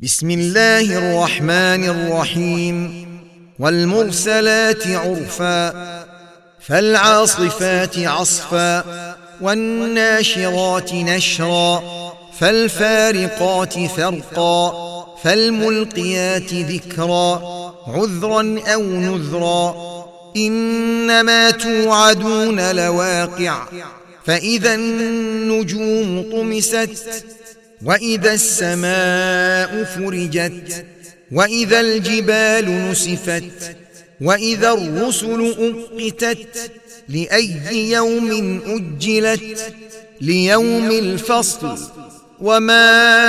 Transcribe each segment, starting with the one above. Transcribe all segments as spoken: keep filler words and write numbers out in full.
بسم الله الرحمن الرحيم والمرسلات عرفا فالعاصفات عصفا والناشرات نشرا فالفارقات فرقا فالملقيات ذكرا عذرا أو نذرا إنما توعدون لواقع فإذا النجوم طمست وإذا السماء فرجت وإذا الجبال نسفت وإذا الرسل أقتت لأي يوم أجلت ليوم الفصل وما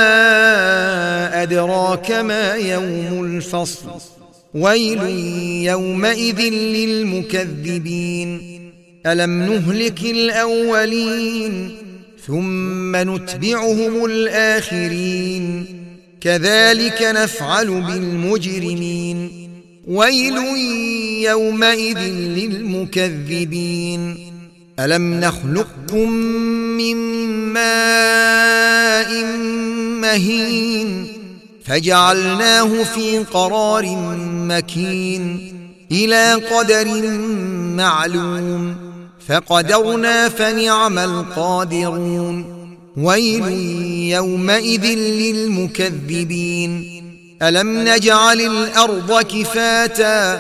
أدراك ما يوم الفصل ويل يومئذ للمكذبين ألم نهلك الأولين ثم نتبعهم الآخرين كذلك نفعل بالمجرمين ويل يومئذ للمكذبين ألم نخلقكم من ماء مهين فجعلناه في قرار مكين إلى قدر معلوم فقدرنا فنعم القادرون ويل يومئذ للمكذبين ألم نجعل الأرض كفاتا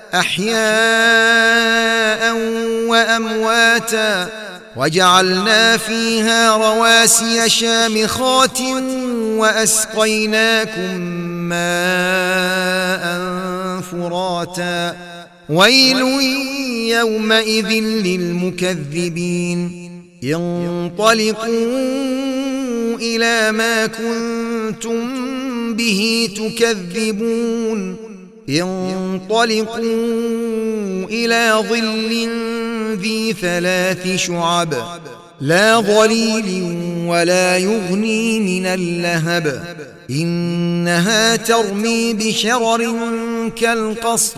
أحياء وأمواتا وجعلنا فيها رواسي شامخات وأسقيناكم ماء فراتا ويل يومئذ للمكذبين انطلقوا إلى ما كنتم به تكذبون انطلقوا إلى ظل ذي ثلاث شعب لا ظليل ولا يغني من اللهب إنها ترمي بشرر كالقصر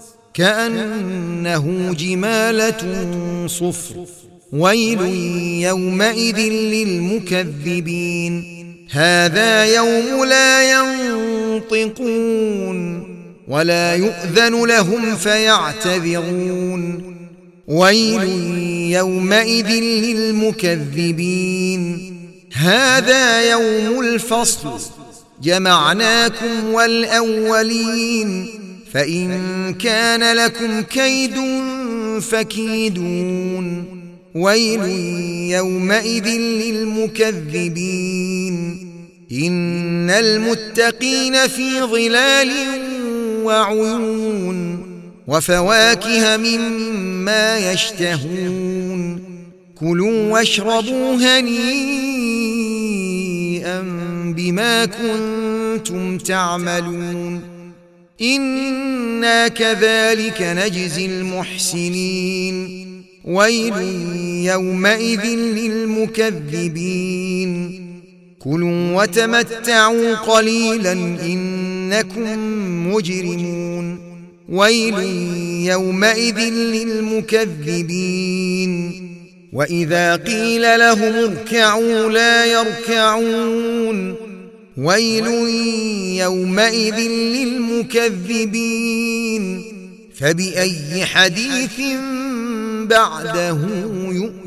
كأنه جمالة صفر ويل يومئذ للمكذبين هذا يوم لا ينطقون ولا يؤذن لهم فيعتذرون ويل يومئذ للمكذبين هذا يوم الفصل جمعناكم والأولين فإن كان لكم كيد فكيدون ويل يومئذ للمكذبين إن المتقين في ظلال وعيون وفواكه مما يشتهون كلوا واشربوا هنيئا بما كنتم تعملون إنا كذلك نجزي المحسنين ويل يومئذ للمكذبين كلوا وتمتعوا قليلا إنكم مجرمون ويل يومئذ للمكذبين وإذا قيل لهم اركعوا لا يركعون ويل يومئذ للمكذبين فبأي حديث بعده يؤمنون